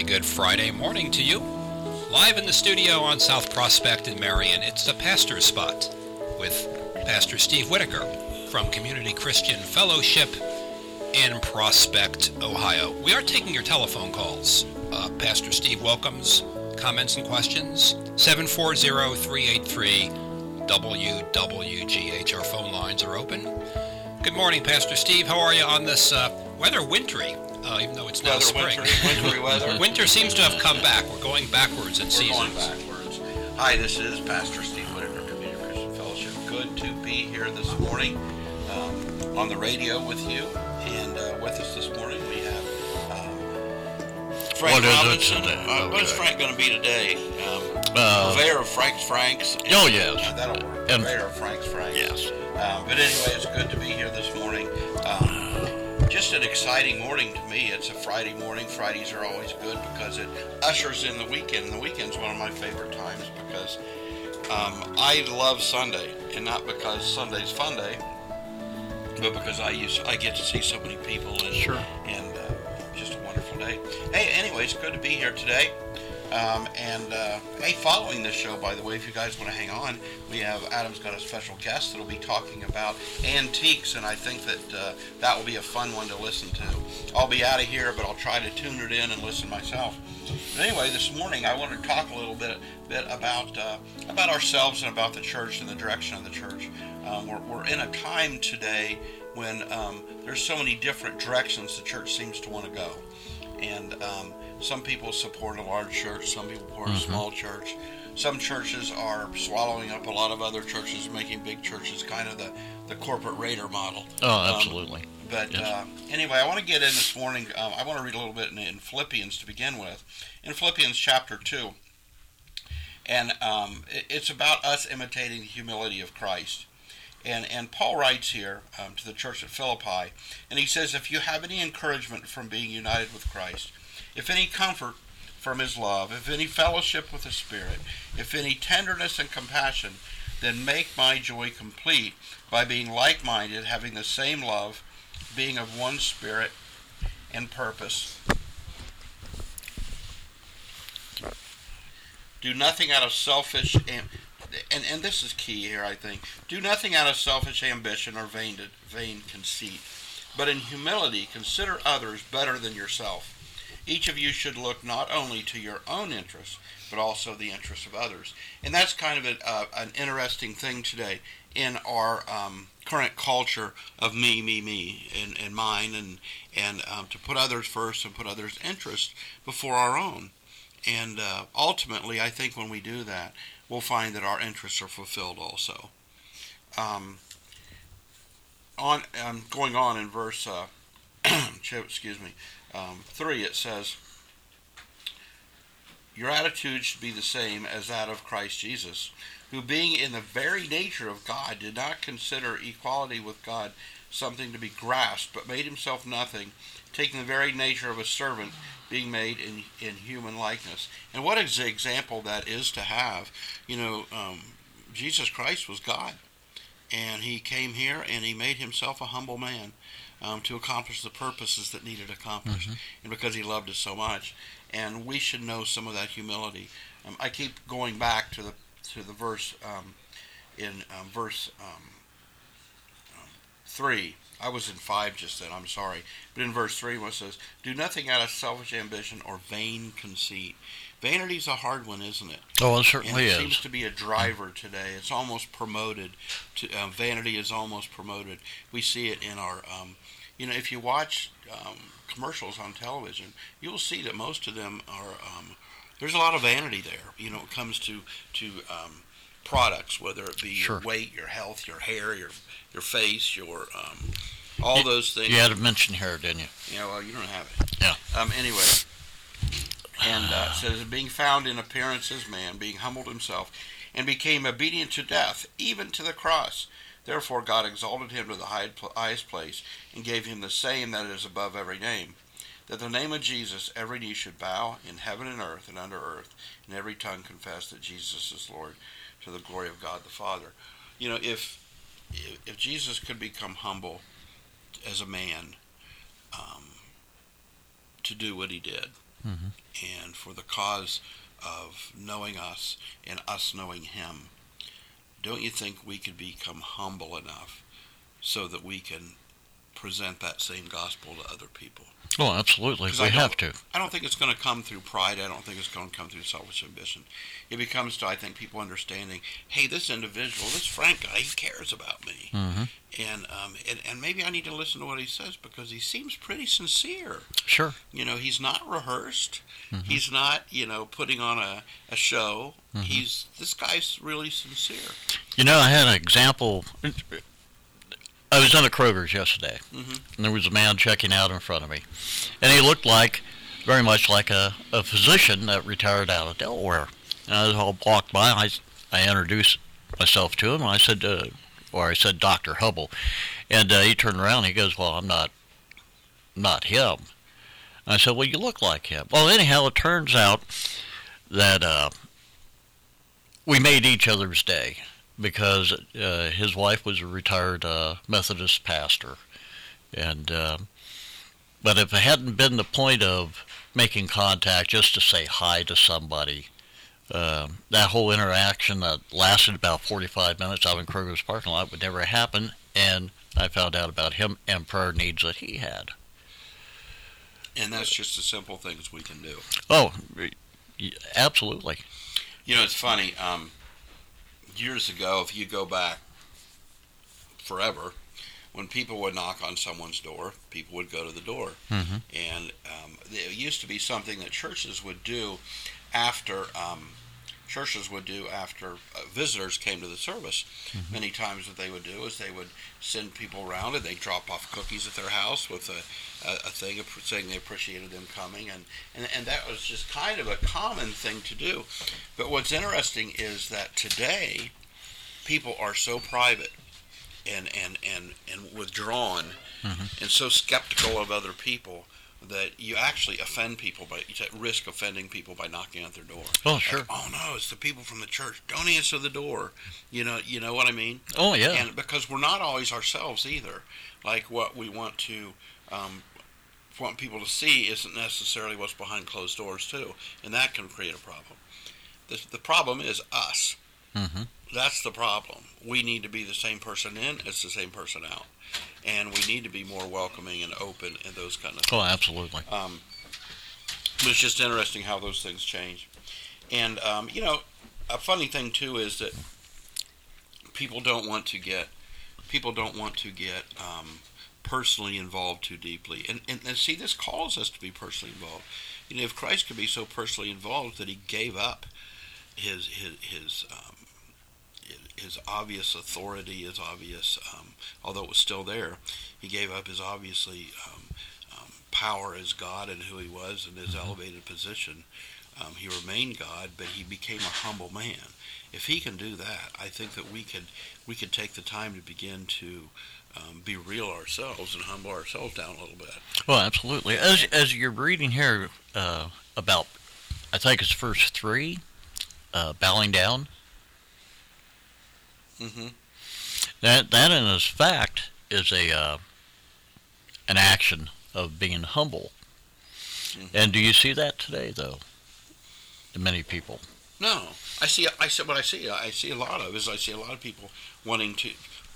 very good Friday morning to you. Live in the studio on South Prospect in Marion, it's the Pastor's Spot with Pastor Steve Whitaker from Community Christian Fellowship in Prospect, Ohio. We are taking your telephone calls. Pastor Steve welcomes comments and questions. 740-383-WWGH. Our phone lines are open. Good morning, Pastor Steve. How are you on this weather wintry? Even though it's now spring. Wintry weather. Winter seems to have come back. We're going backwards in seasons. We're going backwards. Hi, this is Pastor Steve Whitaker, Community Christian Fellowship. Good to be here this morning on the radio with you. And with us this morning we have Frank Robinson. What is Frank going to be today? Purveyor of Frank's Franks. Oh, yes. That'll work. Purveyor of Frank's Franks. Yes. But anyway, it's good to be here this morning. Just an exciting morning to me. It's a Friday morning. Fridays are always good because it ushers in the weekend. And the weekend's one of my favorite times because I love Sunday. And not because Sunday's fun day, but because I get to see so many people. And, sure. And just a wonderful day. Hey, anyway, it's good to be here today. Hey, following this show, by the way, if you guys want to hang on, we have Adam's got a special guest that'll be talking about antiques, and I think that that will be a fun one to listen to. I'll be out of here, but I'll try to tune it in and listen myself. But anyway, this morning I want to talk a little bit about ourselves and about the church and the direction of the church. We're in a time today when there's so many different directions the church seems to want to go, and some people support a large church, some people support a small church. Some churches are swallowing up a lot of other churches, making big churches kind of the corporate raider model. Oh, absolutely. Anyway, I want to get in this morning. I want to read a little bit in Philippians to begin with. In Philippians chapter 2. And it's about us imitating the humility of Christ. And Paul writes here to the church at Philippi, and he says, if you have any encouragement from being united with Christ, if any comfort from his love, if any fellowship with the Spirit, if any tenderness and compassion, then make my joy complete by being like-minded, having the same love, being of one spirit and purpose. Do nothing out of selfish and this is key here, I think. Do nothing out of selfish ambition or vain conceit, but in humility consider others better than yourself. Each of you should look not only to your own interests, but also the interests of others. And that's kind of an interesting thing today in our current culture of me, and mine, and to put others first and put others' interests before our own. And ultimately, I think when we do that, we'll find that our interests are fulfilled also. Going on in verse 3, it says, your attitude should be the same as that of Christ Jesus, who being in the very nature of God did not consider equality with God something to be grasped, but made himself nothing, taking the very nature of a servant, being made in human likeness. And what an example that is to have. Jesus Christ was God, and he came here and he made himself a humble man to accomplish the purposes that needed accomplished, and because he loved us so much. And we should know some of that humility. I keep going back to the verse in verse 3. I was in 5 just then, I'm sorry. But in verse 3, it says, do nothing out of selfish ambition or vain conceit. Vanity's a hard one, isn't it? Oh, it certainly is. It seems to be a driver today. It's almost promoted. Vanity is almost promoted. We see it in our, if you watch commercials on television, you'll see that most of them are, there's a lot of vanity there. It comes to products, whether it be your weight, your health, your hair, your face, your all those things. You had to mention hair, didn't you? Yeah, well, you don't have it. Yeah. Anyway, and it says, being found in appearance as man, being humbled himself, and became obedient to death, even to the cross. Therefore God exalted him to the highest place, and gave him the same that is above every name, that the name of Jesus every knee should bow in heaven and earth and under earth, and every tongue confess that Jesus is Lord, to the glory of God the Father. If Jesus could become humble as a man to do what he did, and for the cause of knowing us and us knowing him, don't you think we could become humble enough so that we can present that same gospel to other people? Oh, absolutely. We have to. I don't think it's going to come through pride. I don't think it's going to come through selfish ambition. It becomes to, I think, people understanding, hey, this individual, this Frank guy, he cares about me. And maybe I need to listen to what he says because he seems pretty sincere. Sure. He's not rehearsed. He's not, putting on a show. This guy's really sincere. I had an example. I was in a Kroger's yesterday, and there was a man checking out in front of me, and he looked very much like a physician that retired out of Delaware. And I was all walked by, I introduced myself to him, and I said Dr. Hubble, and he turned around and he goes, well, I'm not him. And I said, well, you look like him. Well, anyhow, it turns out that we made each other's day, because his wife was a retired Methodist pastor, and but if it hadn't been the point of making contact just to say hi to somebody, that whole interaction that lasted about 45 minutes out in Kroger's parking lot would never happen, and I found out about him and prayer needs that he had. And that's just the simple things we can do. Oh, absolutely. It's funny. Years ago, if you go back forever, when people would knock on someone's door, people would go to the door. And it used to be something that churches would do after visitors came to the service. Many times what they would do is they would send people around and they'd drop off cookies at their house with a thing of saying they appreciated them coming, and that was just kind of a common thing to do. But what's interesting is that today people are so private and withdrawn and so skeptical of other people that you actually offend people you risk offending people by knocking at their door. Oh, sure. Like, oh no, it's the people from the church. Don't answer the door. You know what I mean? Oh, yeah. And because we're not always ourselves either. Like what we want people to see isn't necessarily what's behind closed doors too, and that can create a problem. The problem is us. That's the problem. We need to be the same person in as the same person out. And we need to be more welcoming and open and those kind of things. Oh, absolutely. It's just interesting how those things change. And, a funny thing, too, is that people don't want to get personally involved too deeply. And see, this calls us to be personally involved. If Christ could be so personally involved that he gave up his obvious authority, his obvious, although it was still there, he gave up his obviously power as God and who he was and his elevated position. He remained God, but he became a humble man. If he can do that, I think that we could take the time to begin to be real ourselves and humble ourselves down a little bit. Well, absolutely. As you're reading here about, I think it's verse 3, bowing down. That in its fact is an action of being humble. And do you see that today, though, in many people? No, I see a lot of people wanting to.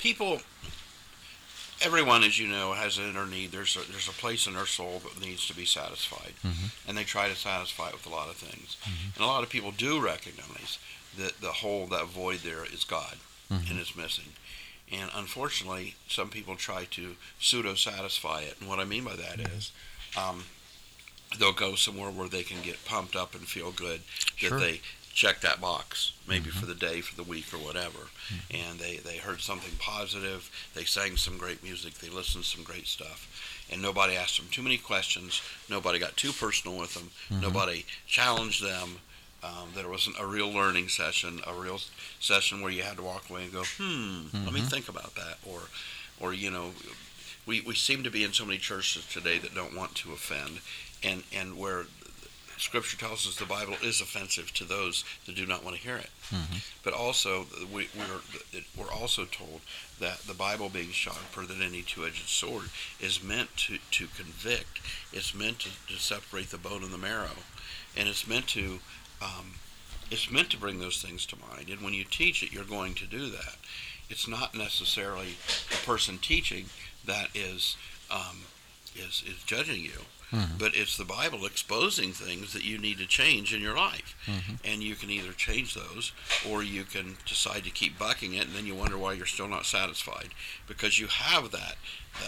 Everyone, as you know, has an inner need. There's a place in their soul that needs to be satisfied, and they try to satisfy it with a lot of things. And a lot of people do recognize that that void there is God, and it's missing. And unfortunately, some people try to pseudo-satisfy it. And what I mean by that is they'll go somewhere where they can get pumped up and feel good that they check that box, maybe for the day, for the week, or whatever. And they heard something positive, they sang some great music, they listened to some great stuff. And nobody asked them too many questions, nobody got too personal with them, nobody challenged them. There wasn't a real learning session, a real session where you had to walk away and go, let me think about that. Or we seem to be in so many churches today that don't want to offend, and where Scripture tells us the Bible is offensive to those that do not want to hear it. Mm-hmm. But also, we're also told that the Bible, being sharper than any two-edged sword, is meant to convict. It's meant to separate the bone and the marrow, and it's meant to bring those things to mind. And when you teach it, you're going to do that. It's not necessarily the person teaching that is judging you. Mm-hmm. But it's the Bible exposing things that you need to change in your life. Mm-hmm. And you can either change those, or you can decide to keep bucking it, and then you wonder why you're still not satisfied, because you have that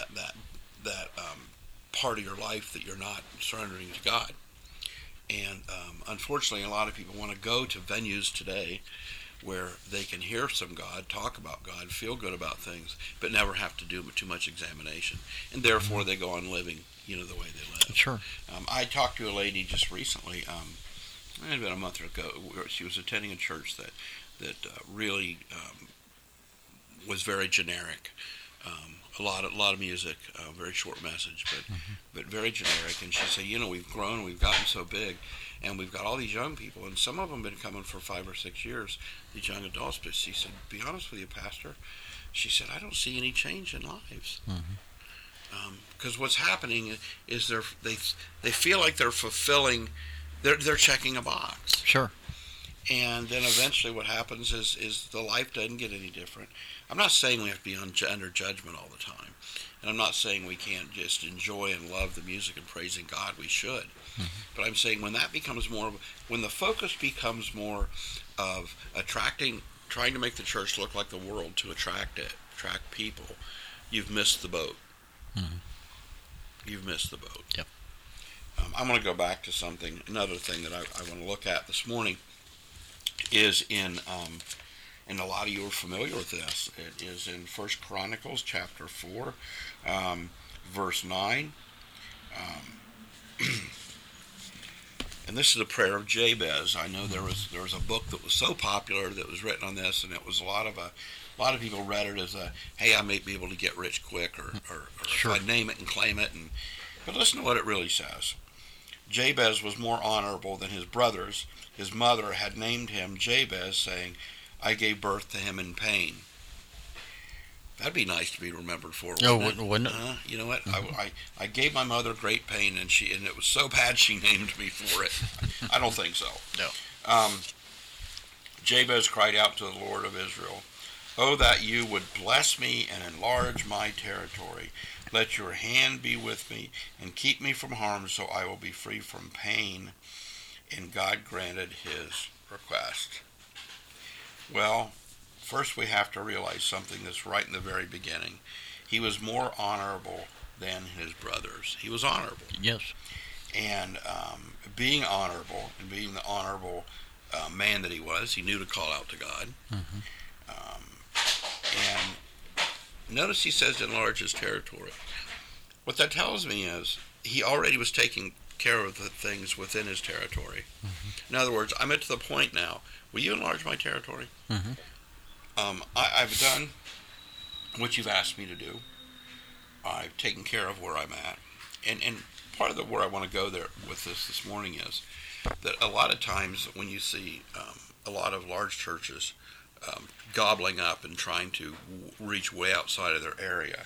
part of your life that you're not surrendering to God. And unfortunately, a lot of people want to go to venues today where they can hear some God, talk about God, feel good about things, but never have to do too much examination. And therefore, they go on living the way they live. Sure. I talked to a lady just recently, about a month ago. She was attending a church that really was very generic. A lot of music, very short message, but very generic. And she said, we've grown, we've gotten so big, and we've got all these young people, and some of them have been coming for 5 or 6 years, these young adults. But she said, be honest with you, Pastor, she said, I don't see any change in lives. Mm-hmm. Because what's happening is they feel like they're fulfilling, they're checking a box. Sure. And then eventually what happens is the life doesn't get any different. I'm not saying we have to be under judgment all the time. And I'm not saying we can't just enjoy and love the music and praising God. We should. Mm-hmm. But I'm saying when that becomes when the focus becomes more of trying to make the church look like the world to attract people, you've missed the boat. Mm-hmm. You've missed the boat. Yep. I'm going to go back to another thing that I want to look at this morning is in and a lot of you are familiar with this. It is in 1 Chronicles chapter 4, verse 9. And this is the prayer of Jabez. I know there was a book that was so popular that was written on this, and it was a lot of people read it as hey, I may be able to get rich quick, or sure. if I name it and claim it. But listen to what it really says. Jabez was more honorable than his brothers. His mother had named him Jabez, saying, I gave birth to him in pain. That'd be nice to be remembered for. Wouldn't it? You know what? Mm-hmm. I gave my mother great pain, and it was so bad she named me for it. I don't think so. No. Jabez cried out to the Lord of Israel, "Oh, that you would bless me and enlarge my territory. Let your hand be with me and keep me from harm, so I will be free from pain." And God granted his request. Well, first we have to realize something that's right in the very beginning. He was more honorable than his brothers. He was honorable. Yes. And being honorable, and being the honorable man that he was, he knew to call out to God. Mm-hmm. And notice he says to enlarge his territory. What that tells me is he already was taking care of the things within his territory. Mm-hmm. In other words, I'm at the point now, will you enlarge my territory? Mm-hmm. I've done what you've asked me to do. I've taken care of where I'm at. And part of where I want to go there with this morning is that a lot of times when you see a lot of large churches gobbling up and trying to reach way outside of their area,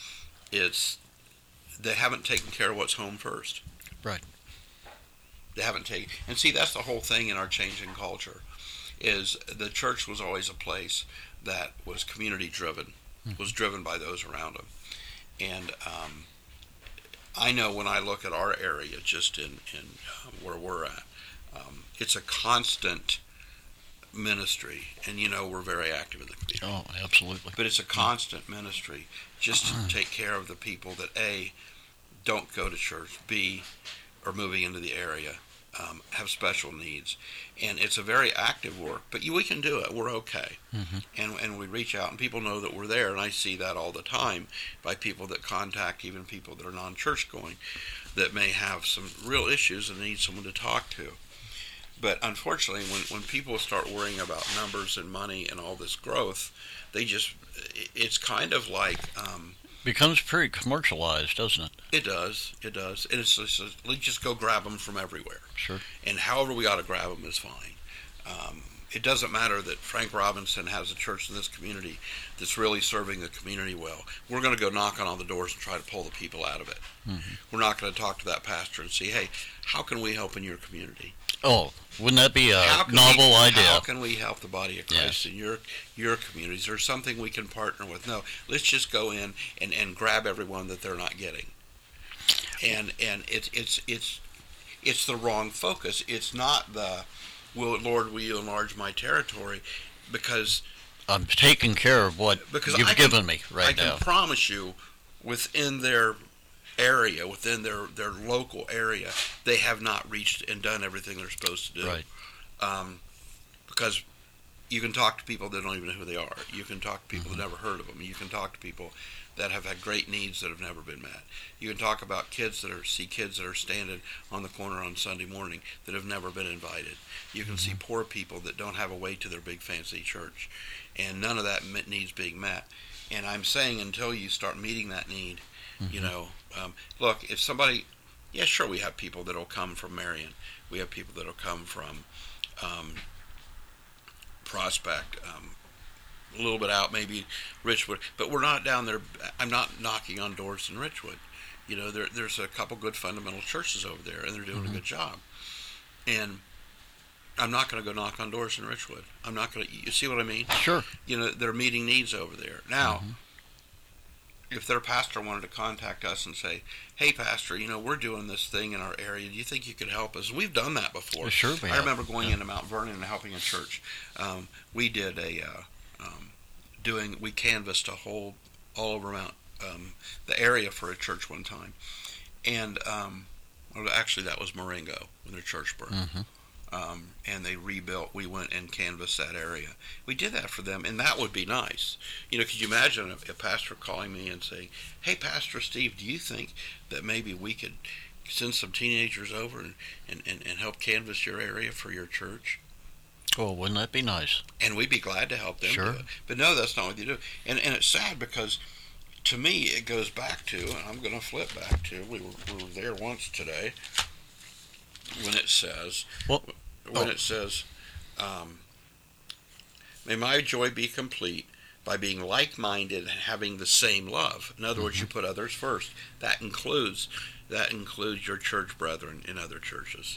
they haven't taken care of what's home first. Right. They haven't taken, and see, that's the whole thing in our changing culture, is the church was always a place that was community driven, was driven by those around them. And I know when I look at our area, just in where we're at, it's a constant ministry, and we're very active in the community. Oh, absolutely. But it's a constant ministry just to take care of the people that A, don't go to church, B, are moving into the area, have special needs. And it's a very active work, but we can do it. We're okay. Mm-hmm. And we reach out, and people know that we're there, and I see that all the time by people that contact even people that are non-church going that may have some real issues and need someone to talk to. But unfortunately, when people start worrying about numbers and money and all this growth, it's kind of like Becomes pretty commercialized, doesn't it? It does. It does. And it's let's just go grab them from everywhere. Sure. And however we ought to grab them is fine. It doesn't matter that Frank Robinson has a church in this community that's really serving the community well. We're going to go knocking on the doors and try to pull the people out of it. Mm-hmm. We're not going to talk to that pastor and say, hey, how can we help in your community? Oh, wouldn't that be a novel idea? How can we help the body of Christ in your communities? There's something we can partner with. No, let's just go in and grab everyone that they're not getting. And it's the wrong focus. It's not the, Lord, will you enlarge my territory? Because I'm taking care of what you've given me right now. I can promise you, within their area, within their local area, they have not reached and done everything they're supposed to do. Right. Because you can talk to people that don't even know who they are. You can talk to people that never heard of them. You can talk to people that have had great needs that have never been met. You can talk about kids that are standing on the corner on Sunday morning that have never been invited. You can see poor people that don't have a way to their big fancy church, and none of that needs being met. And I'm saying until you start meeting that need, look, if somebody, sure, we have people that will come from Marion. We have people that will come from Prospect, a little bit out, maybe Richwood, but we're not down there. I'm not knocking on doors in Richwood. There's a couple good fundamental churches over there, and they're doing a good job. And I'm not going to go knock on doors in Richwood. I'm not going to. You see what I mean? Sure. They're meeting needs over there now. If their pastor wanted to contact us and say, hey, pastor, we're doing this thing in our area. Do you think you could help us? We've done that before. Sure, I remember going into Mount Vernon and helping a church. We did we canvassed all over the area for a church one time. And actually that was Marengo when their church burned. And they rebuilt. We went and canvassed that area. We did that for them, and that would be nice. Could you imagine a pastor calling me and saying, hey, Pastor Steve, do you think that maybe we could send some teenagers over and help canvass your area for your church? Oh, wouldn't that be nice? And we'd be glad to help them Sure. do it. But no, that's not what you do. And it's sad because, to me, it goes back to, and I'm going to flip back to, we were there once today, when it says, may my joy be complete by being like-minded and having the same love. In other words, you put others first. That includes your church brethren in other churches.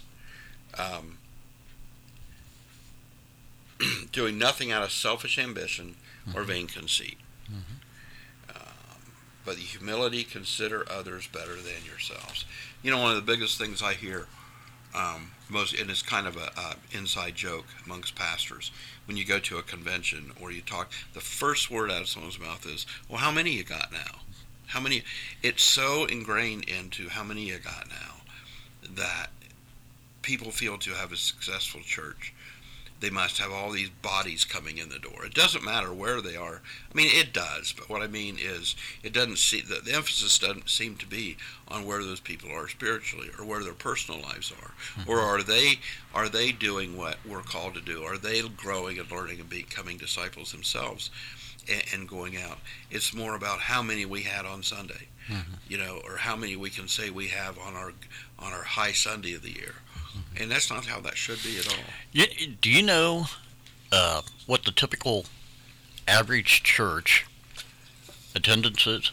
Doing nothing out of selfish ambition or vain conceit. But the humility, consider others better than yourselves. One of the biggest things I hear and it's kind of a inside joke amongst pastors, when you go to a convention or you talk, the first word out of someone's mouth is, well, how many you got now? How many? It's so ingrained into how many you got now that people feel to have a successful church, they must have all these bodies coming in the door. It doesn't matter where they are. I mean, it does, but what I mean is, it doesn't see the emphasis doesn't seem to be on where those people are spiritually or where their personal lives are, or are they doing what we're called to do? Are they growing and learning and becoming disciples themselves and going out? It's more about how many we had on Sunday, or how many we can say we have on our high Sunday of the year. And that's not how that should be at all. Do you know what the typical average church attendance is?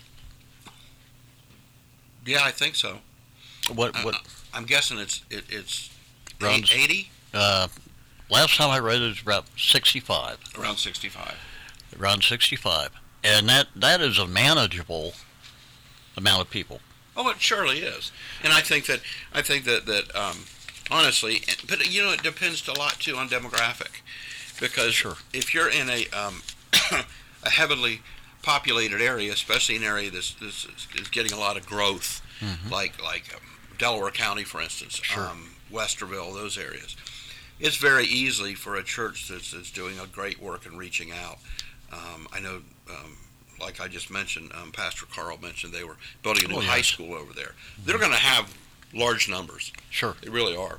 Yeah, I think so. What? I'm guessing it's around 80? Last time I read it was about 65. Around 65. Around 65. And that is a manageable amount of people. Oh, it surely is. And I think that honestly, but it depends a lot too on demographic, because if you're in a heavily populated area, especially an area that is getting a lot of growth, like Delaware County, for instance, Westerville, those areas, it's very easy for a church that's doing a great work and reaching out. I know, like I just mentioned, Pastor Carl mentioned they were building a new high school over there. They're going to have large numbers. Sure. They really are.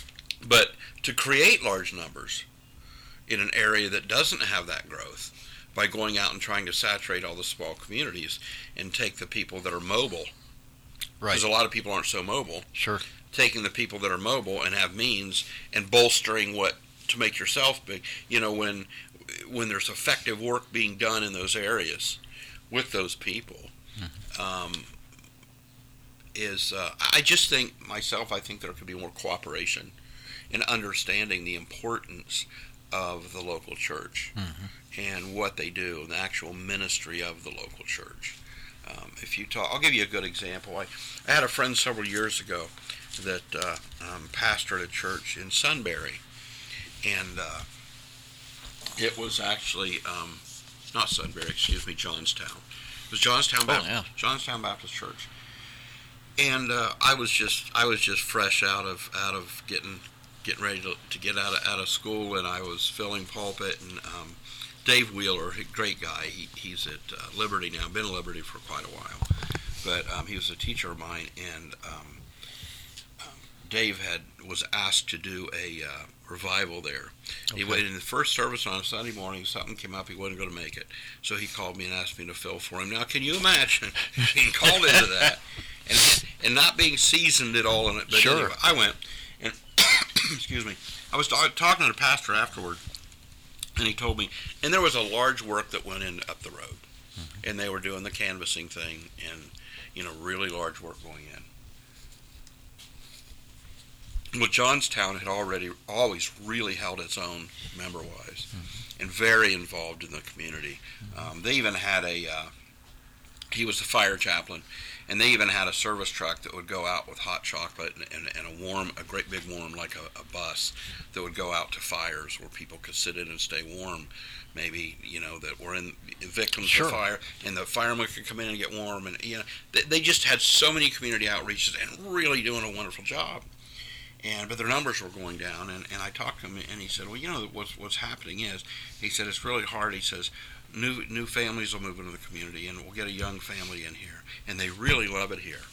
But to create large numbers in an area that doesn't have that growth by going out and trying to saturate all the small communities and take the people that are mobile. Right. Because a lot of people aren't so mobile. Sure. Taking the people that are mobile and have means and bolstering what to make yourself big. When there's effective work being done in those areas with those people, I just think I think there could be more cooperation in understanding the importance of the local church and what they do, and the actual ministry of the local church. I'll give you a good example. I had a friend several years ago that pastored a church in Sunbury, and it was actually not Sunbury, Johnstown. It was Johnstown Baptist Church, and I was just fresh out of getting ready to get out of school, and I was filling pulpit, and Dave Wheeler, a great guy, he's at Liberty now, been at Liberty for quite a while, but he was a teacher of mine, and Dave was asked to do a revival there. Okay. He waited in the first service on a Sunday morning. Something came up. He wasn't going to make it. So he called me and asked me to fill for him. Now, can you imagine being called into that and not being seasoned at all in it? But sure. Anyway, I went, and excuse me, I was talking to the pastor afterward, and he told me, and there was a large work that went in up the road, and they were doing the canvassing thing, and really large work going in. Well, Johnstown had always really held its own member-wise, and very involved in the community. They even had he was the fire chaplain, and they even had a service truck that would go out with hot chocolate and a great big warm, like a bus, that would go out to fires where people could sit in and stay warm, maybe, that were victims of fire, and the firemen could come in and get warm, and, they just had so many community outreaches and really doing a wonderful job. But their numbers were going down, and I talked to him, and he said, well, what's happening is, he said, it's really hard. He says, new families will move into the community, and we'll get a young family in here, and they really love it here.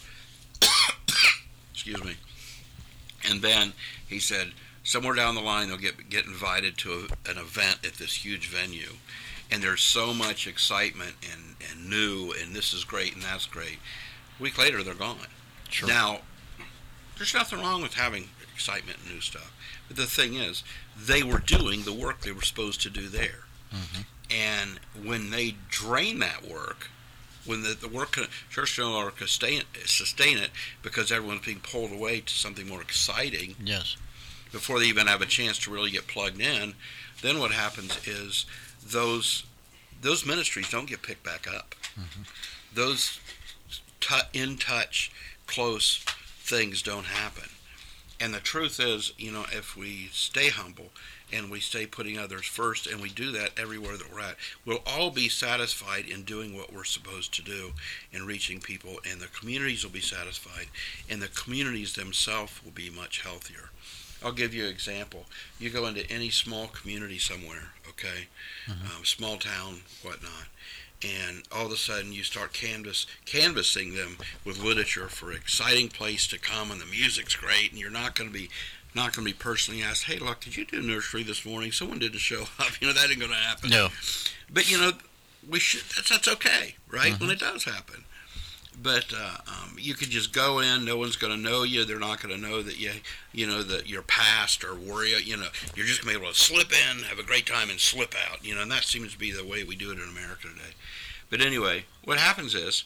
Excuse me. And then he said, somewhere down the line, they'll get invited to an event at this huge venue, and there's so much excitement and new, and this is great and that's great. A week later, they're gone. Sure. Now, there's nothing wrong with having excitement and new stuff. But the thing is, they were doing the work they were supposed to do there. And when they drain that work, when the work, church no longer can sustain it because everyone's being pulled away to something more exciting, yes, before they even have a chance to really get plugged in, then what happens is those ministries don't get picked back up. Those in touch, close things don't happen. And the truth is, if we stay humble and we stay putting others first, and we do that everywhere that we're at, we'll all be satisfied in doing what we're supposed to do in reaching people, and the communities will be satisfied, and the communities themselves will be much healthier. I'll give you an example. You go into any small community somewhere, okay, small town, whatnot, and all of a sudden you start canvassing them with literature for an exciting place to come, and the music's great, and you're not going to be personally asked, hey, look, did you do nursery this morning? Someone didn't show up. That ain't going to happen. No. But, we should. That's okay, right, when it does happen. But you could just go in. No one's going to know you. They're not going to know that that you're past or worry. You're just going to be able to slip in, have a great time, and slip out. And that seems to be the way we do it in America today. But anyway, what happens is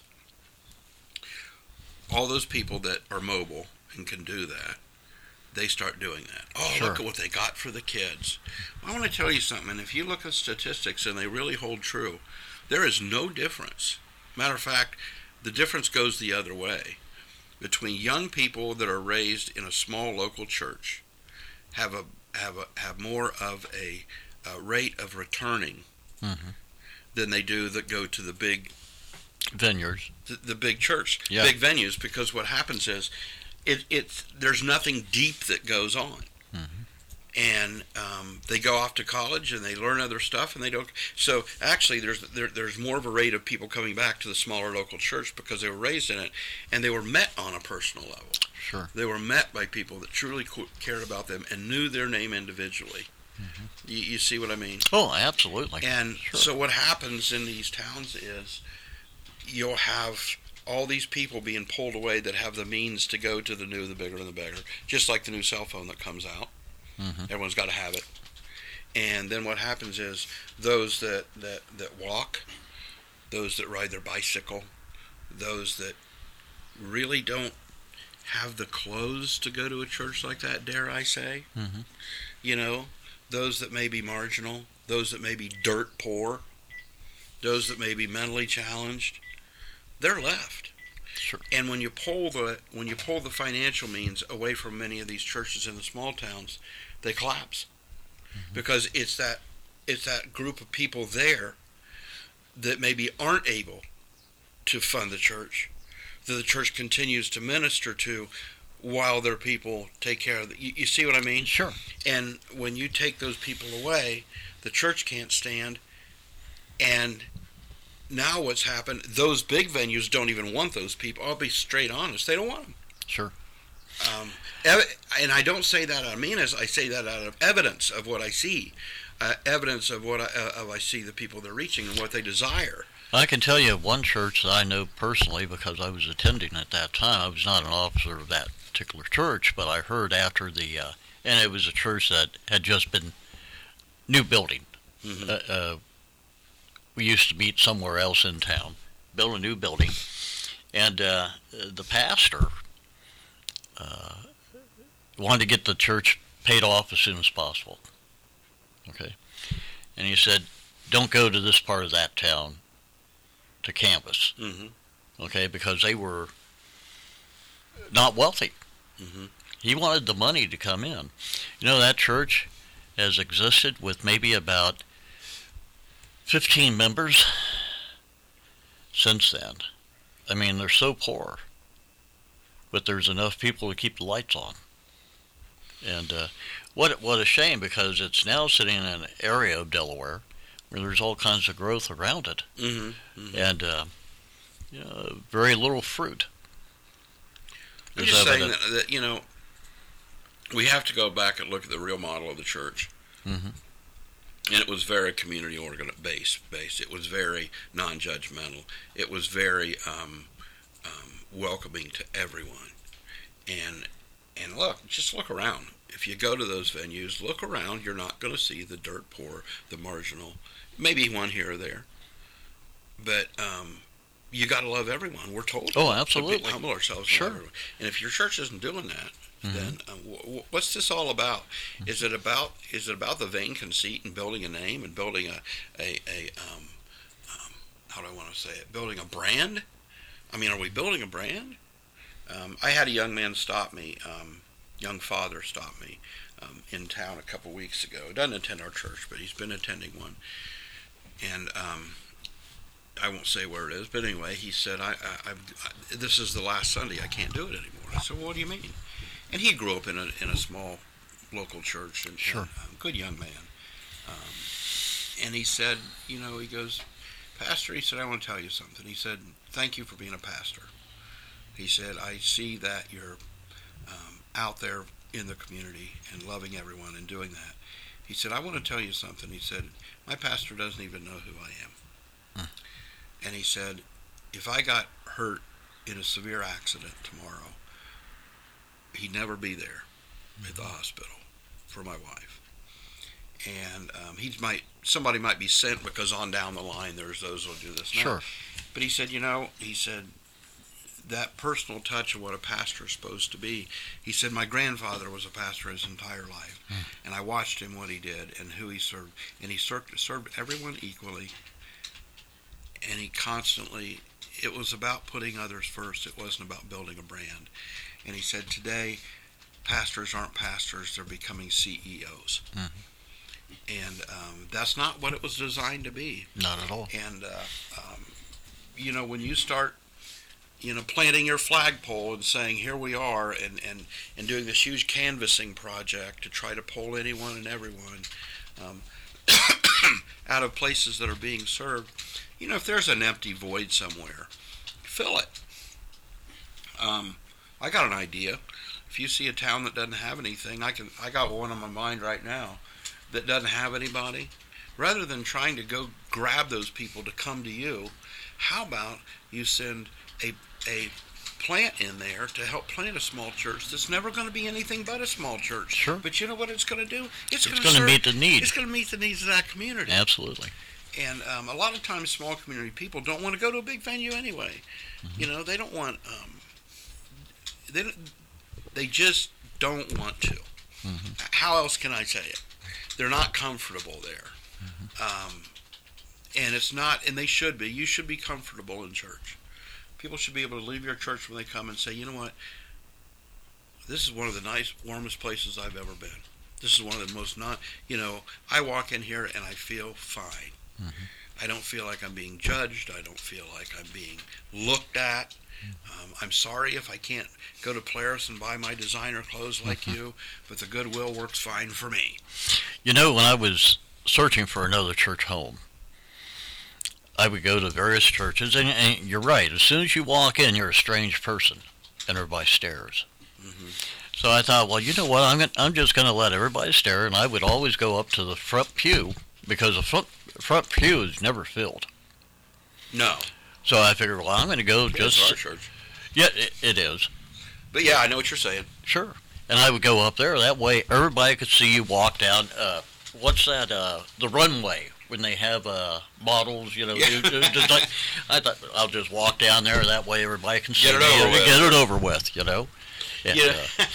all those people that are mobile and can do that, they start doing that. Oh, sure. Look at what they got for the kids. I want to tell you something. And if you look at statistics, and they really hold true, there is no difference. Matter of fact, the difference goes the other way. Between young people that are raised in a small local church have more of a rate of returning than they do that go to the big vineyards, the big church, big venues, because what happens is there's nothing deep that goes on. And they go off to college and they learn other stuff, and they don't. So actually, there's more of a rate of people coming back to the smaller local church because they were raised in it, and they were met on a personal level. Sure. They were met by people that truly cared about them and knew their name individually. You see what I mean? Oh, absolutely. And Sure. so what happens in these towns is you'll have all these people being pulled away that have the means to go to the new, the bigger, and the better. Just like the new cell phone that comes out. Everyone's got to have it. And then what happens is those that walk, those that ride their bicycle, those that really don't have the clothes to go to a church like that, dare I say, you know, those that may be marginal, those that may be dirt poor, those that may be mentally challenged, they're left. Sure. And when you pull the financial means away from many of these churches in the small towns, they collapse. Because it's that group of people there that maybe aren't able to fund the church, that the church continues to minister to while their people take care of it. You see what I mean? Sure. And when you take those people away, the church can't stand. And now what's happened, those big venues don't even want those people. I'll be straight honest. They don't want them. Sure. And I don't say that out of meanness. I say that out of evidence of what I see. Evidence of what I see the people they're reaching and what they desire. I can tell you of one church that I know personally because I was attending at that time. I was not an officer of that particular church, but I heard after and it was a church that had just been new building. We used to meet somewhere else in town, build a new building, and the pastor wanted to get the church paid off as soon as possible. Okay, and he said, "Don't go to this part of that town to canvass." Okay, because they were not wealthy. He wanted the money to come in. You know, that church has existed with maybe about 15 members since then. I mean, they're so poor, but there's enough people to keep the lights on. And what a shame, because it's now sitting in an area of Delaware where there's all kinds of growth around it, and very little fruit. I'm just saying that, you know, we have to go back and look at the real model of the church. And it was very community based. It was very non-judgmental. It was very welcoming to everyone. And look, just look around. If you go to those venues, look around. You're not going to see the dirt poor, the marginal, maybe one here or there. But you got to love everyone. We're told. Oh, absolutely. To humble ourselves. Sure. And if your church isn't doing that, then what's this all about? Is it about the vain conceit and building a name and building a how do I want to say it? Building a brand? I mean, are we building a brand? I had a young man stop me, young father stop me in town a couple weeks ago. He doesn't attend our church, but he's been attending one. And I won't say where it is, but anyway, he said, I this is the last Sunday. I can't do it anymore. I said, well, what do you mean? And he grew up in a small local church, and good young man. And he said, you know, he goes, Pastor, he said, I want to tell you something. He said, thank you for being a pastor. He said, I see that you're out there in the community and loving everyone and doing that. He said, I want to tell you something. He said, my pastor doesn't even know who I am. And he said, if I got hurt in a severe accident tomorrow, he'd never be there at the hospital for my wife. And somebody might be sent because on down the line there's those who'll do this now. Sure. But he said, that personal touch of what a pastor is supposed to be. He said, my grandfather was a pastor his entire life, and I watched him, what he did, and who he served. And he served everyone equally, and he constantly, it was about putting others first. It wasn't about building a brand. And he said, today, pastors aren't pastors, they're becoming CEOs. And that's not what it was designed to be. Not at all. And, when you start, planting your flagpole and saying, here we are, and doing this huge canvassing project to try to pull anyone and everyone out of places that are being served, if there's an empty void somewhere, fill it. I got an idea. If you see a town that doesn't have anything, I got one on my mind right now. that doesn't have anybody, rather than trying to go grab those people to come to you, how about you send a plant in there to help plant a small church that's never going to be anything but a small church. Sure. But you know what it's going to do? It's going to meet the need. It's going to meet the needs of that community. Absolutely. And a lot of times, small community people don't want to go to a big venue anyway. Mm-hmm. You know, they don't want. They just don't want to. Mm-hmm. How else can I say it? They're not comfortable there. Mm-hmm. And it's not, and they should be. You should be comfortable in church. People should be able to leave your church when they come and say, you know what, this is one of the warmest places I've ever been. This is one of the most I walk in here and I feel fine. Mm-hmm. I don't feel like I'm being judged. I don't feel like I'm being looked at. I'm sorry if I can't go to Polaris and buy my designer clothes like you, but the Goodwill works fine for me. You know, when I was searching for another church home, I would go to various churches, and you're right. As soon as you walk in, you're a strange person, and everybody stares. Mm-hmm. So I thought, well, you know what? I'm just going to let everybody stare, and I would always go up to the front pew because the front pew is never filled. No. So I figured, well, I'm going to go It's our church. Yeah, it is. But yeah, I know what you're saying. Sure. And I would go up there. That way, everybody could see you walk down. What's that? The runway. When they have models, you know, Yeah. just like, I thought I'll just walk down there. That way, everybody can see Get it me over and with. get it over with, you know. And, Yeah.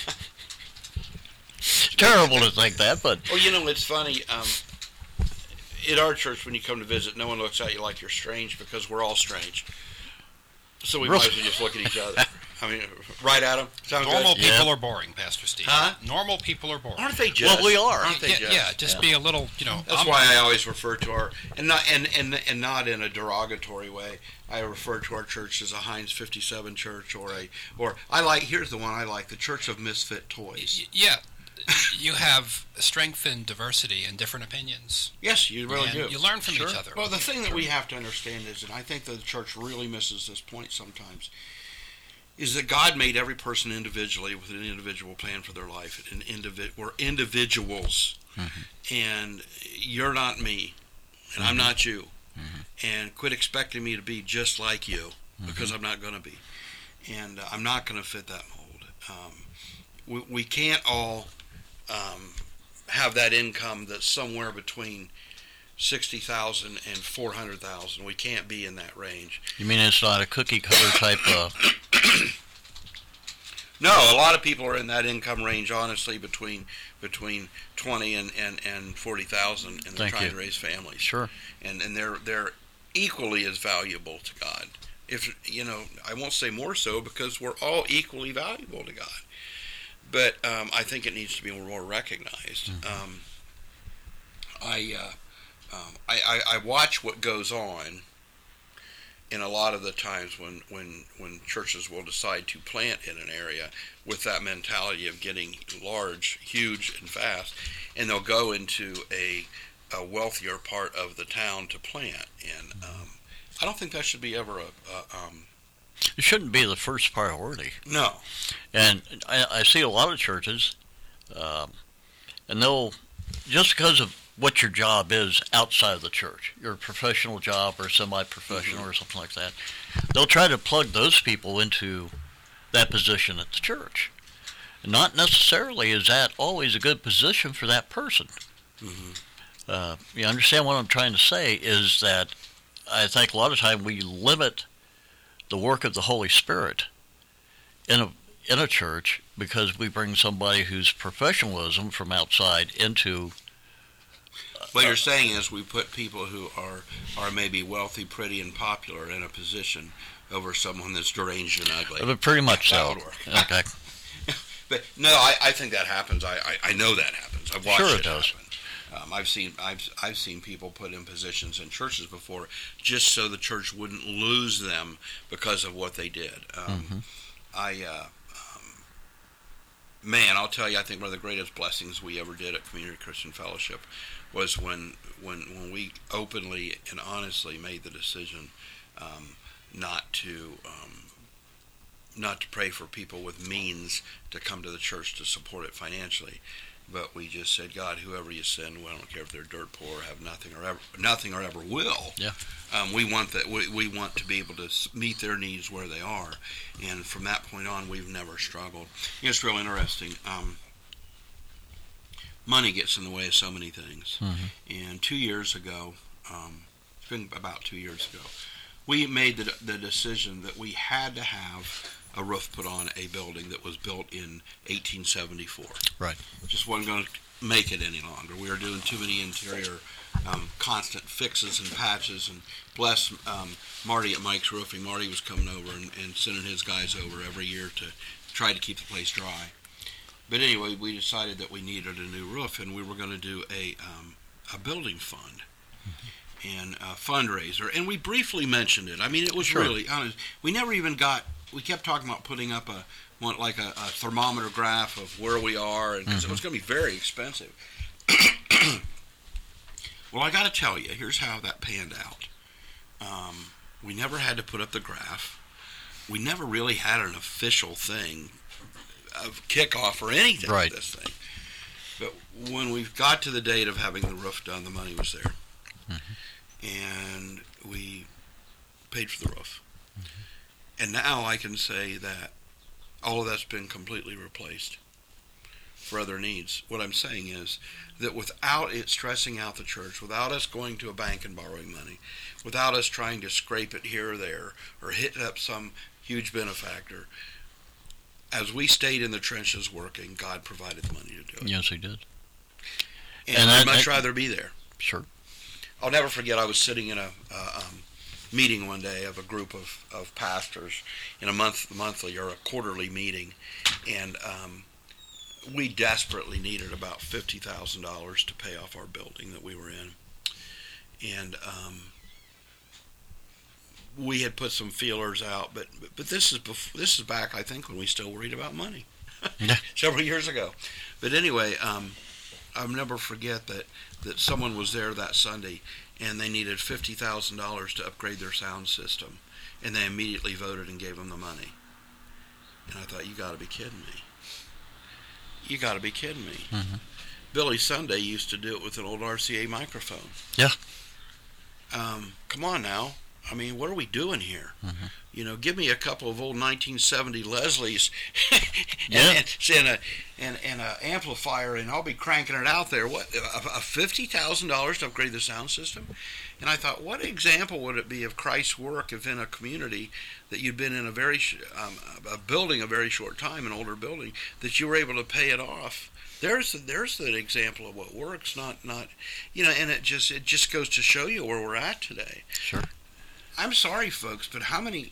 it's terrible to think that, but Well, you know, it's funny. In our church, when you come to visit, no one looks at you like you're strange because we're all strange. So we Really? might as well just look at each other. I mean, right, Adam? Sound Normal good? people Yeah. are boring, Pastor Steve. Huh? Normal people are boring. Aren't they just? Well, we are. Aren't they just? Yeah, just be a little, That's why I always refer to our and not not in a derogatory way. I refer to our church as a Heinz 57 church or here's the one I like, the Church of Misfit Toys. Yeah, you have strength and diversity and different opinions. Yes, you really and do. you learn from Sure. each other. Well, the thing that we have to understand is, and I think the church really misses this point sometimes, is that God made every person individually with an individual plan for their life. We're individuals, and you're not me, and I'm not you. And quit expecting me to be just like you, because I'm not going to be. And I'm not going to fit that mold. We can't all have that income that's somewhere between $60,000 and $400,000. We can't be in that range. you mean it's not a cookie cutter type No, a lot of people are in that income range, honestly, between 20 and 40,000, and they're Thank trying you. to raise families. Sure. And they're equally as valuable to God. If I won't say more so because we're all equally valuable to God. But I think it needs to be more recognized. I watch what goes on in a lot of the times when churches will decide to plant in an area with that mentality of getting large, huge, and fast, and they'll go into a wealthier part of the town to plant. And I don't think that should be ever It shouldn't be the first priority. no. And I see a lot of churches, and they'll, just because of what your job is outside of the church, your professional job or semi-professional or something like that, they'll try to plug those people into that position at the church. Not necessarily is that always a good position for that person. You understand what I'm trying to say is that I think a lot of time we limit the work of the Holy Spirit in a church because we bring somebody whose professionalism from outside into. What you're saying is we put people who are maybe wealthy, pretty, and popular in a position over someone that's deranged and ugly. But pretty much That so. would work. Okay. But no, I think that happens. I know that happens. I've watched Sure it it does. happen. I've seen people put in positions in churches before just so the church wouldn't lose them because of what they did. Man, I'll tell you, I think one of the greatest blessings we ever did at Community Christian Fellowship was when we openly and honestly made the decision not to pray for people with means to come to the church to support it financially, But we just said, God, whoever you send, well, I don't care if they're dirt poor, have nothing or ever will. Yeah. We want that. We want to be able to meet their needs where they are, and from that point on, we've never struggled. It's real interesting. Money gets in the way of so many things. Mm-hmm. And 2 years ago, it's been about 2 years ago, we made the decision that we had to have a roof put on a building that was built in 1874. Right. Just wasn't going to make it any longer. We were doing too many interior constant fixes and patches, and bless Marty at Mike's Roofing. Marty was coming over and sending his guys over every year to try to keep the place dry. But anyway, we decided that we needed a new roof, and we were going to do a building fund. Mm-hmm. And a fundraiser, and we briefly mentioned it. I mean, it was really honest. We never even got. We kept talking about putting up a thermometer graph of where we are, and because it was going to be very expensive. Well, I got to tell you, here's how that panned out. We never had to put up the graph. We never really had an official thing of kickoff or anything for this thing. But when we got to the date of having the roof done, the money was there. Mm-hmm. And we paid for the roof. Mm-hmm. And now I can say that all of that's been completely replaced for other needs. What I'm saying is that without it stressing out the church, without us going to a bank and borrowing money, without us trying to scrape it here or there or hit up some huge benefactor, as we stayed in the trenches working, God provided the money to do it. Yes, He did. And I'd much rather be there. Sure. I'll never forget, I was sitting in a meeting one day of a group of pastors in a monthly or a quarterly meeting, and we desperately needed about $50,000 to pay off our building that we were in. And we had put some feelers out, but this is back, I think, when we still worried about money. Several years ago. But anyway, I'll never forget that someone was there that Sunday, and they needed $50,000 to upgrade their sound system, and they immediately voted and gave them the money. And I thought, you got to be kidding me. You got to be kidding me. Mm-hmm. Billy Sunday used to do it with an old RCA microphone. Yeah. Come on now. I mean, what are we doing here? Mm-hmm. You know, give me a couple of old 1970 Leslies and an amplifier, and I'll be cranking it out there. What, a $50,000 to upgrade the sound system? And I thought, what example would it be of Christ's work if in a community that you'd been in a building a very short time, an older building, that you were able to pay it off? There's the example of what works, not you know, and it just goes to show you where we're at today. Sure. I'm sorry, folks, but how many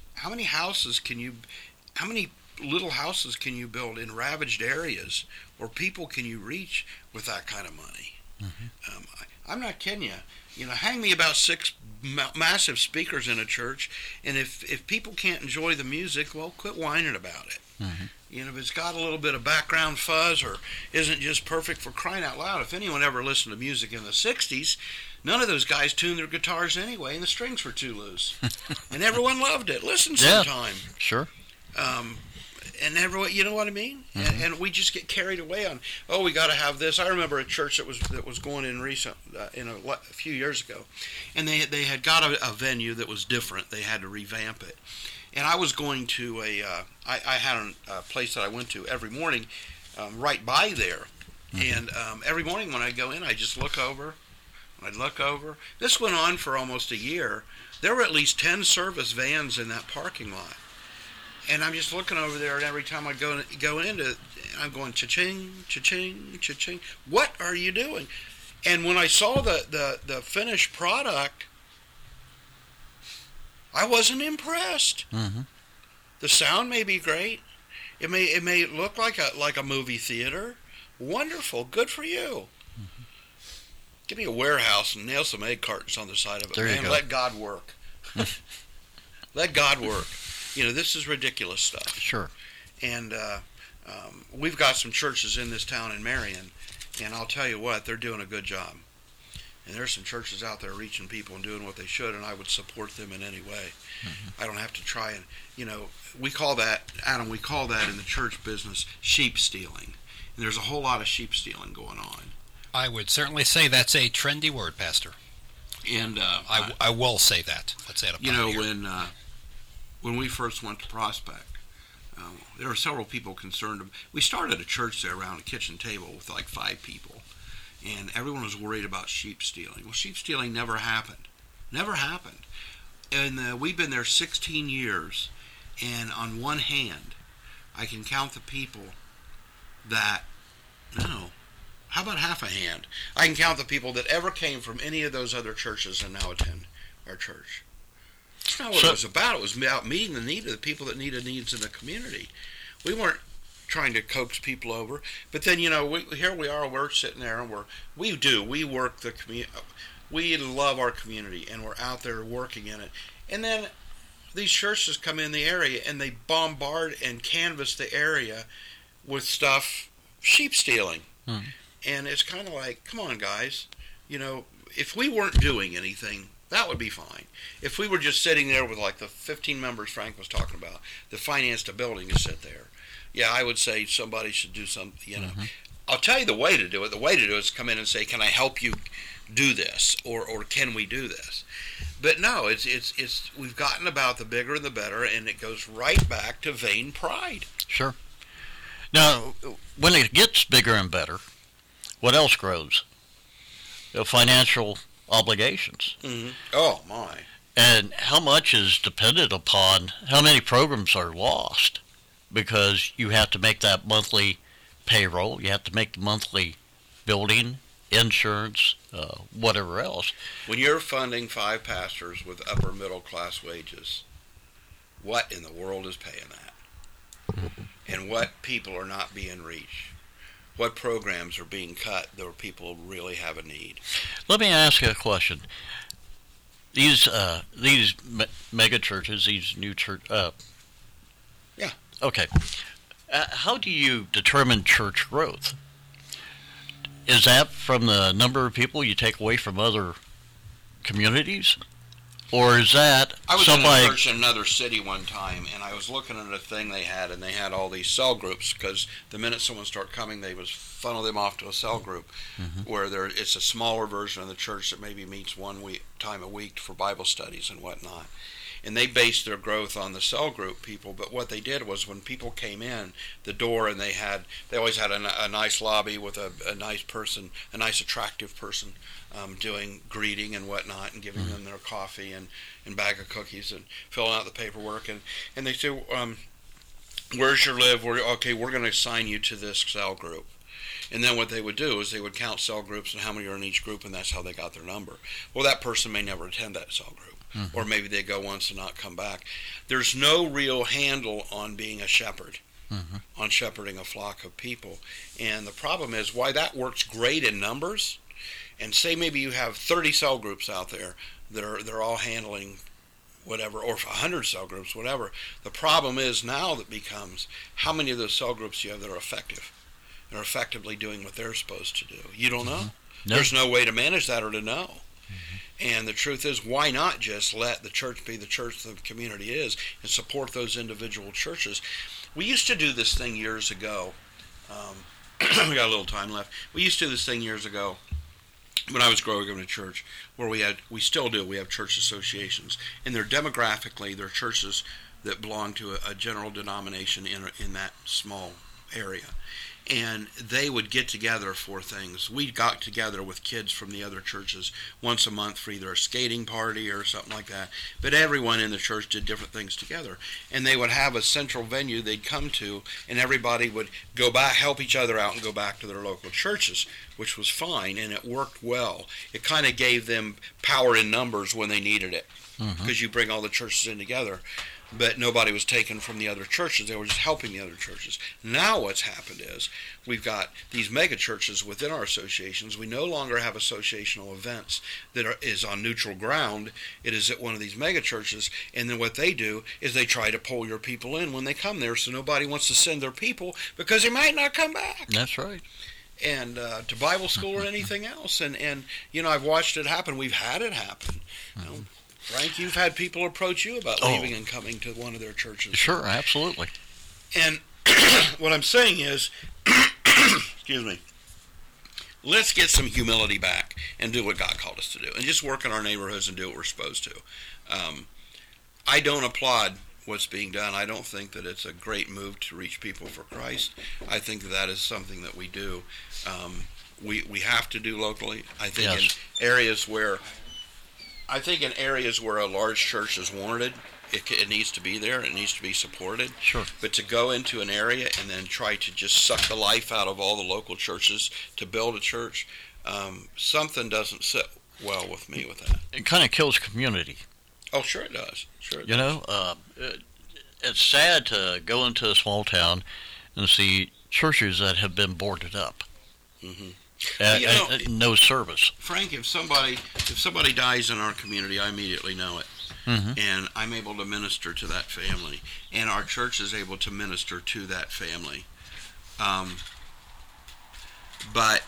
little houses can you build in ravaged areas, or people can you reach with that kind of money? Mm-hmm. I'm not kidding you. You know, hang me about 6 massive speakers in a church, and if people can't enjoy the music, well, quit whining about it. Mm-hmm. You know, if it's got a little bit of background fuzz or isn't just perfect, for crying out loud. If anyone ever listened to music in the 60s, none of those guys tuned their guitars anyway, and the strings were too loose. And everyone loved it. Listen sometime. Yeah, sure. And everyone, you know what I mean? Mm-hmm. And we just get carried away on, oh, we got to have this. I remember a church that was going in a few years ago, and they had got a venue that was different. They had to revamp it. And I was going to I had a place that I went to every morning right by there. Mm-hmm. And every morning when I go in, I just look over. I'd look over. This went on for almost a year. There were at least 10 service vans in that parking lot. And I'm just looking over there, and every time I go into, I'm going cha-ching, cha-ching, cha-ching. What are you doing? And when I saw the finished product, I wasn't impressed. Mm-hmm. The sound may be great. It may look like a movie theater. Wonderful. Good for you. Mm-hmm. Give me a warehouse and nail some egg cartons on the side of it. There you go. Let God work. Let God work. You know, this is ridiculous stuff. Sure. And we've got some churches in this town in Marion, and I'll tell you what, they're doing a good job. And there's some churches out there reaching people and doing what they should, and I would support them in any way. Mm-hmm. I don't have to try and, you know, we call that, Adam, in the church business sheep stealing. And there's a whole lot of sheep stealing going on. I would certainly say that's a trendy word, Pastor. And I will say that. Let's say it up here. When we first went to Prospect, there were several people concerned. We started a church there around a kitchen table with like 5 people, and everyone was worried about sheep stealing. Well, sheep stealing never happened. Never happened. And we've been there 16 years, and on one hand, I can count the people that, no, how about half a hand? I can count the people that ever came from any of those other churches and now attend our church. That's not what it was about. It was about meeting the need of the people that needed needs in the community. We weren't trying to coax people over. But then, here we are, we're sitting there, and we work the community. We love our community, and we're out there working in it. And then these churches come in the area, and they bombard and canvass the area with stuff, sheep stealing. And it's kind of like, come on, guys. If we weren't doing anything, that would be fine. If we were just sitting there with like the 15 members Frank was talking about, that financed a building to sit there, yeah, I would say somebody should do something, I'll tell you the way to do it. The way to do it is come in and say, can I help you do this? Or can we do this? But no, it's we've gotten about the bigger and the better, and it goes right back to vain pride. Sure. Now, when it gets bigger and better, what else grows? Financial obligations. Mm-hmm. Oh, my. And how much is dependent upon how many programs are lost, because you have to make that monthly payroll, you have to make the monthly building, insurance, whatever else. When you're funding 5 pastors with upper middle class wages, what in the world is paying that? And what people are not being reached? What programs are being cut that people really have a need? Let me ask you a question. These mega churches, these new church. Yeah. Okay. How do you determine church growth? Is that from the number of people you take away from other communities? Or is that I was somebody... in a church in another city one time, and I was looking at a thing they had, and they had all these cell groups, because the minute someone started coming, they would funnel them off to a cell group, where it's a smaller version of the church that maybe meets one time a week for Bible studies and whatnot. And they based their growth on the cell group people, but what they did was when people came in the door, and they always had a nice lobby with a nice person, a nice attractive person, doing greeting and whatnot, and giving them their coffee and bag of cookies and filling out the paperwork, and they say, where's your live? We're going to assign you to this cell group. And then what they would do is they would count cell groups and how many are in each group, and that's how they got their number. Well, that person may never attend that cell group. Or maybe they go once and not come back. There's no real handle on being a shepherd, on shepherding a flock of people. And the problem is why that works great in numbers. And say maybe you have 30 cell groups out there they're all handling whatever, or 100 cell groups, whatever. The problem is now that becomes how many of those cell groups you have that are effective and are effectively doing what they're supposed to do. You don't know. No. There's no way to manage that or to know. And the truth is, why not just let the church be the church the community is and support those individual churches? We used to do this thing years ago. We got a little time left. We used to do this thing years ago when I was growing up in a church, where we still do, we have church associations. And they're demographically, they're churches that belong to a general denomination in that small area. And they would get together for things. We got together with kids from the other churches once a month for either a skating party or something like that. But everyone in the church did different things together. And they would have a central venue they'd come to, and everybody would go back, help each other out, and go back to their local churches, which was fine, and it worked well. It kind of gave them power in numbers when they needed it, because you bring all the churches in together. But nobody was taken from the other churches. They were just helping the other churches. Now what's happened is we've got these mega churches within our associations. We no longer have associational events that is on neutral ground. It is at one of these mega churches, and then what they do is they try to pull your people in when they come there, so nobody wants to send their people because they might not come back. That's right. And to Bible school or anything else. And I've watched it happen. We've had it happen. Frank, you've had people approach you about leaving and coming to one of their churches. Sure, absolutely. And what I'm saying is, excuse me, let's get some humility back and do what God called us to do, and just work in our neighborhoods and do what we're supposed to. I don't applaud what's being done. I don't think that it's a great move to reach people for Christ. I think that is something that we do. We have to do locally. I think Yes. in areas where a large church is warranted, it needs to be there. It needs to be supported. Sure. But to go into an area and then try to just suck the life out of all the local churches to build a church, something doesn't sit well with me with that. It kind of kills community. Oh, sure it does. Sure it You does. know, it's sad to go into a small town and see churches that have been boarded up. Mhm. And no service. Frank, if somebody dies in our community, I immediately know it. Mm-hmm. And I'm able to minister to that family, and our church is able to minister to that family. But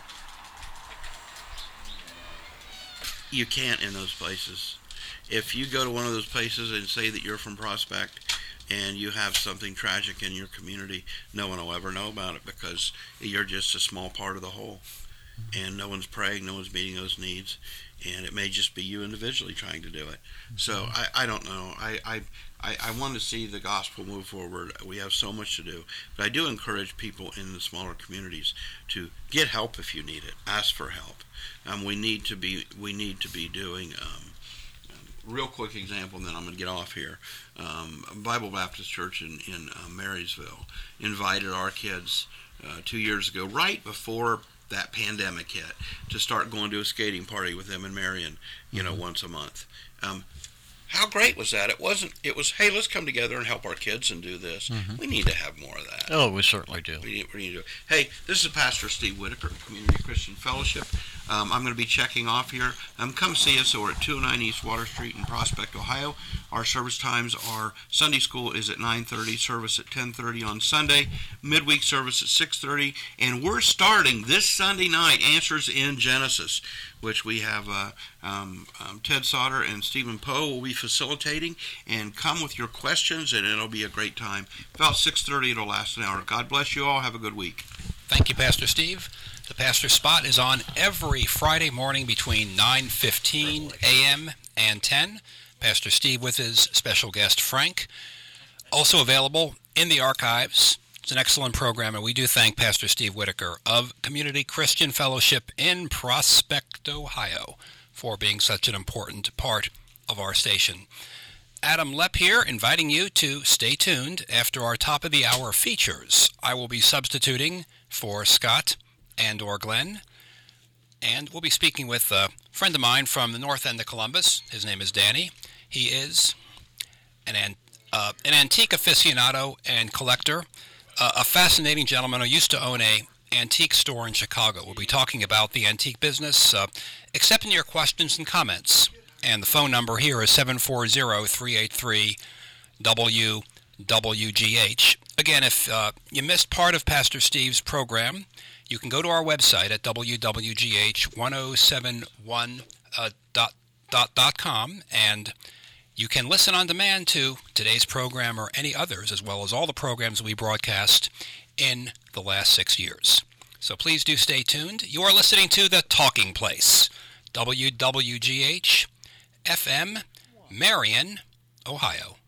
you can't in those places. If you go to one of those places and say that you're from Prospect and you have something tragic in your community, no one will ever know about it because you're just a small part of the whole. And no one's praying, no one's meeting those needs, and it may just be you individually trying to do it. So I don't know. I want to see the gospel move forward. We have so much to do, but I do encourage people in the smaller communities to get help if you need it. Ask for help. We need to be doing. Real quick example, and then I'm going to get off here. Bible Baptist Church in Marysville invited our kids 2 years ago, right before that pandemic hit, to start going to a skating party with them in Marion, once a month. How great was that? It was, hey, let's come together and help our kids and do this. Mm-hmm. We need to have more of that. Oh, we certainly do. We need to do it. Hey, this is Pastor Steve Whitaker, Community Christian Fellowship. I'm going to be checking off here. Come see us. We're at 209 East Water Street in Prospect, Ohio. Our service times are Sunday school is at 9:30, service at 10:30 on Sunday, midweek service at 6:30, and we're starting this Sunday night, Answers in Genesis, which we have Ted Sauter and Stephen Poe will be facilitating. And come with your questions, and it'll be a great time. About 6:30, it'll last an hour. God bless you all. Have a good week. Thank you, Pastor Steve. The Pastor Spot is on every Friday morning between 9:15 a.m. and 10. Pastor Steve with his special guest, Frank. Also available in the archives. It's an excellent program, and we do thank Pastor Steve Whitaker of Community Christian Fellowship in Prospect, Ohio, for being such an important part of our station. Adam Lepp here, inviting you to stay tuned after our top-of-the-hour features. I will be substituting for Scott and/or Glenn, and we'll be speaking with a friend of mine from the north end of Columbus. His name is Danny. He is an antique aficionado and collector, a fascinating gentleman who used to own an antique store in Chicago. We'll be talking about the antique business, accepting your questions and comments. And the phone number here is 740-383-WWGH. Again, if you missed part of Pastor Steve's program, you can go to our website at www.1071.com, and you can listen on demand to today's program or any others, as well as all the programs we broadcast in the last 6 years. So please do stay tuned. You are listening to The Talking Place, WWGH FM, Marion, Ohio.